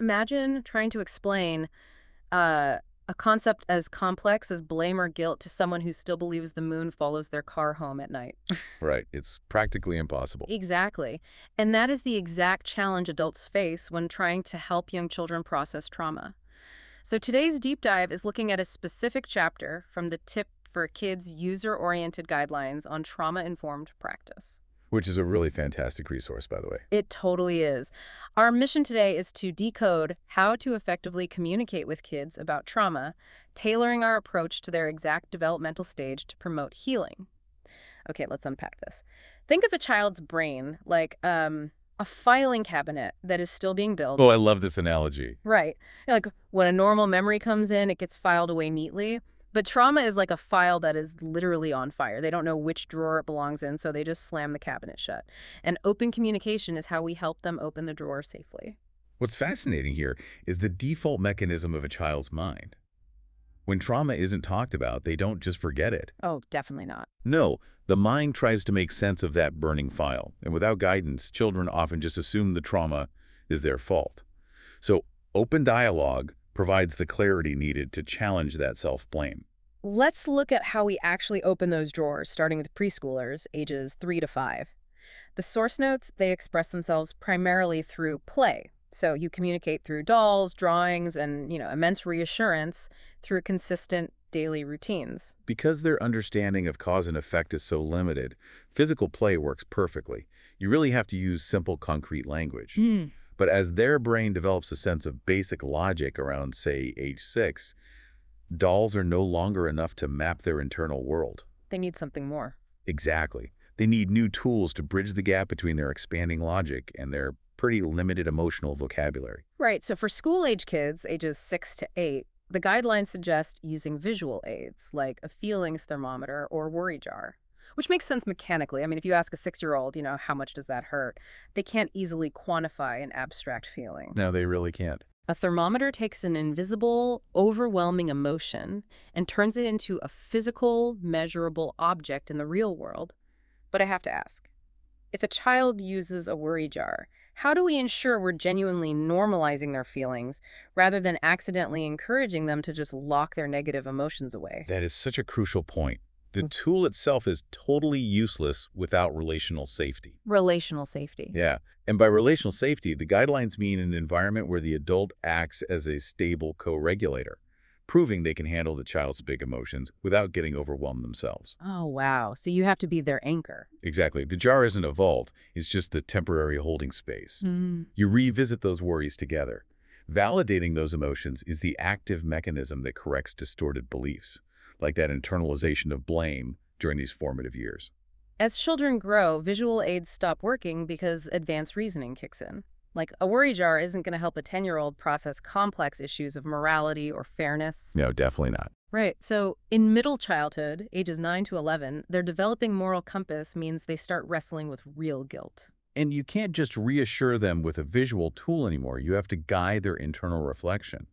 imagine trying to explain a concept as complex as blame or guilt to someone who still believes the moon follows their car home at night. Right. It's practically impossible. Exactly. And that is the exact challenge adults face when trying to help young children process trauma. So today's deep dive is looking at a specific chapter from the Tip for Kids User-Oriented Guidelines on Trauma-Informed Practice. Which is a really fantastic resource, by the way. It totally is. Our mission today is to decode how to effectively communicate with kids about trauma, tailoring our approach to their exact developmental stage to promote healing. Okay, let's unpack this. Think of a child's brain like a filing cabinet that is still being built. Oh, I love this analogy. Right. Like when a normal memory comes in, it gets filed away neatly. But trauma is like a file that is literally on fire. They don't know which drawer it belongs in, so they just slam the cabinet shut. And open communication is how we help them open the drawer safely. What's fascinating here is the default mechanism of a child's mind. When trauma isn't talked about, they don't just forget it. Oh, definitely not. No, the mind tries to make sense of that burning file, and without guidance, children often just assume the trauma is their fault. So open dialogue provides the clarity needed to challenge that self-blame. Let's look at how we actually open those drawers, starting with preschoolers, ages 3 to 5. The source notes, they express themselves primarily through play. So you communicate through dolls, drawings, and, immense reassurance through consistent daily routines. Because their understanding of cause and effect is so limited, physical play works perfectly. You really have to use simple, concrete language. But as their brain develops a sense of basic logic around, say, age 6, dolls are no longer enough to map their internal world. They need something more. Exactly. They need new tools to bridge the gap between their expanding logic and their pretty limited emotional vocabulary. Right, so for school-age kids, ages 6 to 8, the guidelines suggest using visual aids, like a feelings thermometer or worry jar, which makes sense mechanically. I mean, if you ask a 6-year-old, how much does that hurt? They can't easily quantify an abstract feeling. No, they really can't. A thermometer takes an invisible, overwhelming emotion and turns it into a physical, measurable object in the real world. But I have to ask, if a child uses a worry jar, how do we ensure we're genuinely normalizing their feelings rather than accidentally encouraging them to just lock their negative emotions away? That is such a crucial point. The tool itself is totally useless without relational safety. Relational safety. Yeah. And by relational safety, the guidelines mean an environment where the adult acts as a stable co-regulator, proving they can handle the child's big emotions without getting overwhelmed themselves. Oh, wow. So you have to be their anchor. Exactly. The jar isn't a vault. It's just the temporary holding space. You revisit those worries together. Validating those emotions is the active mechanism that corrects distorted beliefs, like that internalization of blame during these formative years. As children grow, visual aids stop working because advanced reasoning kicks in. Like, a worry jar isn't going to help a 10-year-old process complex issues of morality or fairness. No, definitely not. Right. So in middle childhood, ages 9 to 11, their developing moral compass means they start wrestling with real guilt. And you can't just reassure them with a visual tool anymore. You have to guide their internal reflection.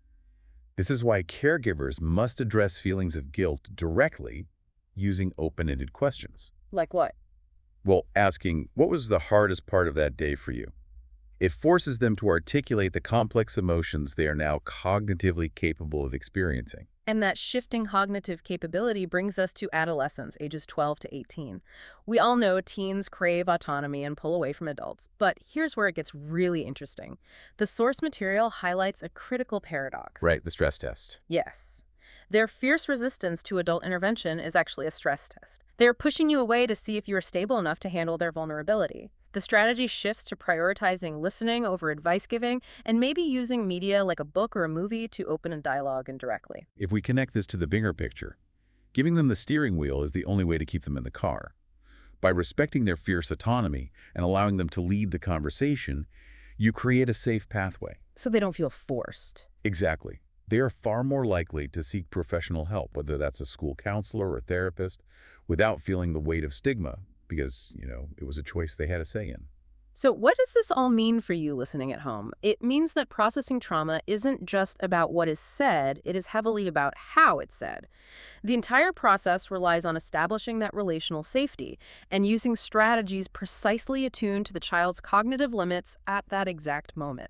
This is why caregivers must address feelings of guilt directly using open-ended questions. Like what? Well, asking, what was the hardest part of that day for you? It forces them to articulate the complex emotions they are now cognitively capable of experiencing. And that shifting cognitive capability brings us to adolescence, ages 12 to 18. We all know teens crave autonomy and pull away from adults, but here's where it gets really interesting. The source material highlights a critical paradox. Right, the stress test. Yes. Their fierce resistance to adult intervention is actually a stress test. They're pushing you away to see if you are stable enough to handle their vulnerability. The strategy shifts to prioritizing listening over advice giving and maybe using media like a book or a movie to open a dialogue indirectly. If we connect this to the bigger picture, giving them the steering wheel is the only way to keep them in the car. By respecting their fierce autonomy and allowing them to lead the conversation, you create a safe pathway. So they don't feel forced. Exactly. They are far more likely to seek professional help, whether that's a school counselor or a therapist, without feeling the weight of stigma because, it was a choice they had a say in. So what does this all mean for you listening at home? It means that processing trauma isn't just about what is said, it is heavily about how it's said. The entire process relies on establishing that relational safety and using strategies precisely attuned to the child's cognitive limits at that exact moment.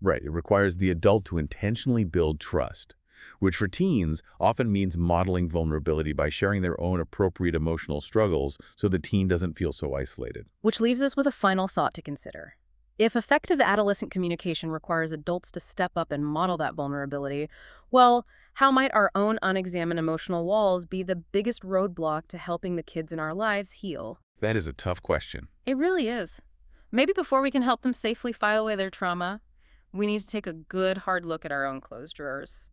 Right. It requires the adult to intentionally build trust, which for teens often means modeling vulnerability by sharing their own appropriate emotional struggles so the teen doesn't feel so isolated. Which leaves us with a final thought to consider. If effective adolescent communication requires adults to step up and model that vulnerability, well, how might our own unexamined emotional walls be the biggest roadblock to helping the kids in our lives heal? That is a tough question. It really is. Maybe before we can help them safely file away their trauma, we need to take a good hard look at our own closed drawers.